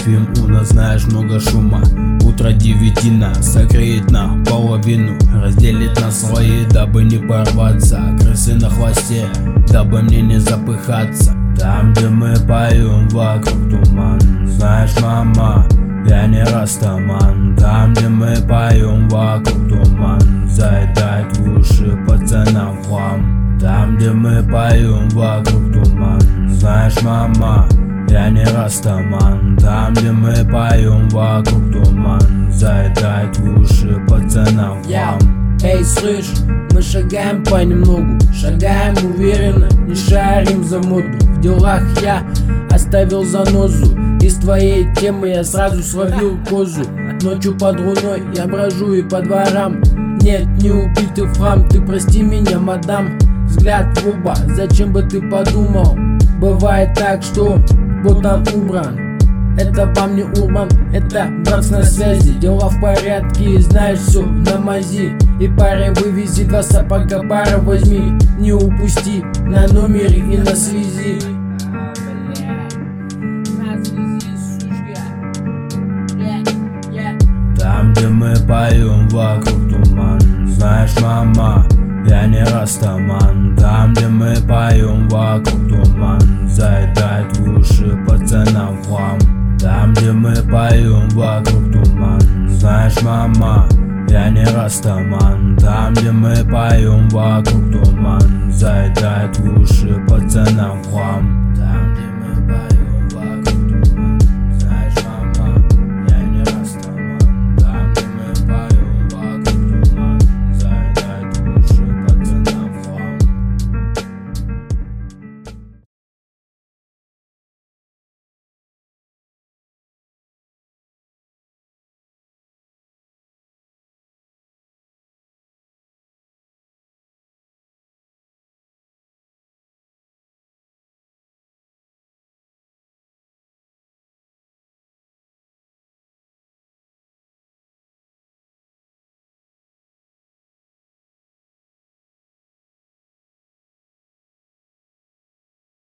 спим, у нас, знаешь, много шума. Утро девятина согреет наполовину, разделит на слои, дабы не порваться. Крысы на хвосте, дабы мне не запыхаться. Там, где мы поем, вокруг туман. Знаешь, мама, я не растаман. Там, где мы поем, вокруг туман. Заедает в уши пацанам хлам. Там, где мы поем, вокруг туман. Знаешь, мама, я не растаман. Там, где мы поем, вокруг туман. Заедает в уши пацанам хлам. Эй, слышь, мы шагаем понемногу, шагаем уверенно, не шарим за моду. В делах я оставил занозу, из твоей темы я сразу словил козу. Ночью под луной я брожу и по дворам. Нет, не убитый в храм, ты прости меня, мадам. Взгляд в оба, зачем бы ты подумал? Бывает так, что ботан убран. Это вам не урбан, это брат на связи. Дела в порядке, знаешь, все на мази. И парень вывези, 2 сапога пара возьми. Не упусти на номере и на связи. Там, где мы поем, вокруг туман. Знаешь, мама, я не растаман. Там, где мы поем, вокруг туман. Заедает в уши пацанам хлам. Там, где мы поем, вокруг туман. Знаешь, мама, я не растаман. Там, где мы поем, вокруг туман. Заедает в уши пацанам хлам. Там, где мы поем.